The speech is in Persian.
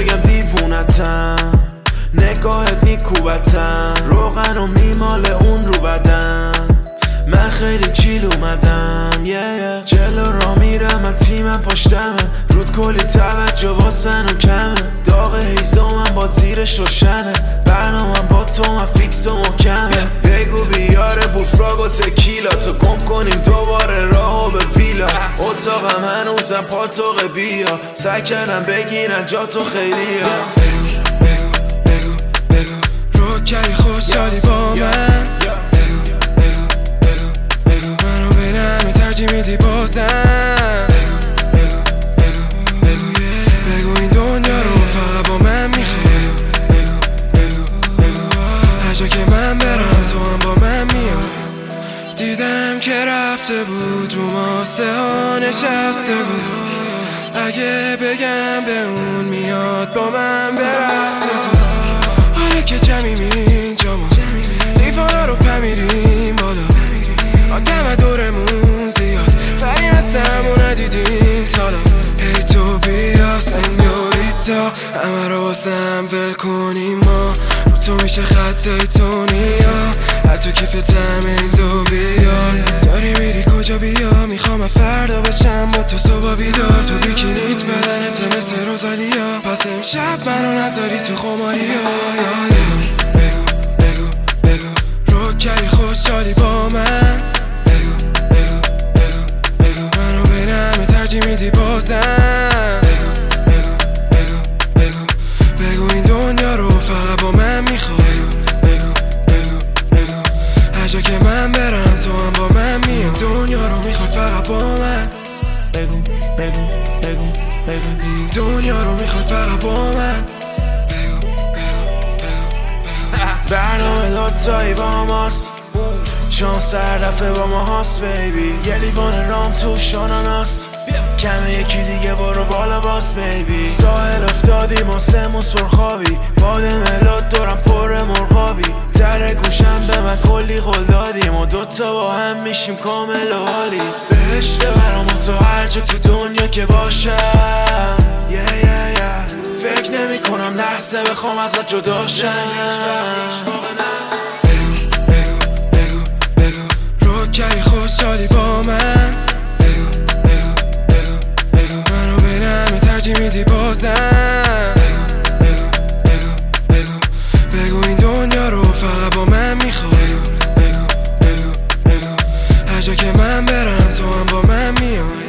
بگم دیوونتم، نگاهت میکوبتم، روغن و میمال اون رو بدم. من خیلی چیل اومدم جلو را میرم، من تیمم پشتمه، رود کلی توجه واسن و کمه. داغ هیزمم با زیرش روشنه، برنامم با تو من فیکس و محکمه. بگو بیاره بولفراگ و تکیلا، تو گم کنیم دوباره راهو به ویلا. اتاقم هنوزم پاتوق بیا، سعی کردم بگیرن جا تو خیلیا. بگو روکی خوشحالی با من، منو بینم ترجیح میدی بازم. بگو این دنیا رو فقط با من میخوای، هر جا که من برم تو هم با من میای. دیدم که رفته بود رو ماسه ها نشسته بود، اگه بگم به اون میاد با من برسه زود. حالا که جمعیم اینجا ما لیفانا رو پمیریم بالا، آدم دورمون زیاد فریم از همون ندیدیم تالا. ای تو بیا سنیوریتا، همه رو واسم ول کنیم ما، رو تو میشه خط ایتونیا، حتی کیف تمیز و بیار. داری میری کجا بیا، میخوام فردا بشم با تو صبح بیدار. تو بیکینیت بدنت مثل روزالیا، پس امشب منو نذاری تو خماریا. بگو روکی خوشحالی با من، منو بینم ترجیح میدی بازم. بگو این دنیا رو فقط با من میخوای، هر جا که من برم تو هم با من میای. دنیا رو میخوای فقط با من، بگو این دنیا رو میخوای فقط با من. برنامه دوتایی با ماست، شانس هر دفعه با ما هاست بیبی. یه لیوان رام تو شاناناس، کمه یکی دیگه برو بالا باس بیبی. ساحل افتادیم و سموس پرخوابی، باد ملاد دورم پر مرغابی. در گوشم به من کلی قول دادیم و دوتا با هم میشیم کامل و حالی. بهشته برام تو هر جا تو دنیا که باشم. فکر نمی کنم لحظه بخوام ازت جدا شم. بگو روکی خوشحالی با من، منو بینم ترجیح میدی بازم. بگو این دنیا رو فقط با من میخوای، هر جا که من برم تو هم با من میای.